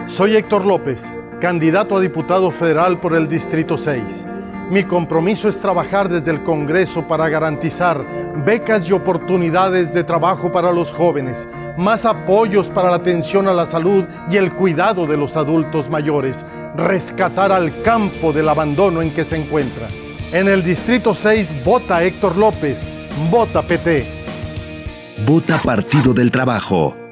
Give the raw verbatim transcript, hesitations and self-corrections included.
Soy Héctor López, candidato a diputado federal por el Distrito seis. Mi compromiso es trabajar desde el Congreso para garantizar becas y oportunidades de trabajo para los jóvenes, más apoyos para la atención a la salud y el cuidado de los adultos mayores, rescatar al campo del abandono en que se encuentra. En el Distrito seis, vota Héctor López, vota P T. Vota Partido del Trabajo.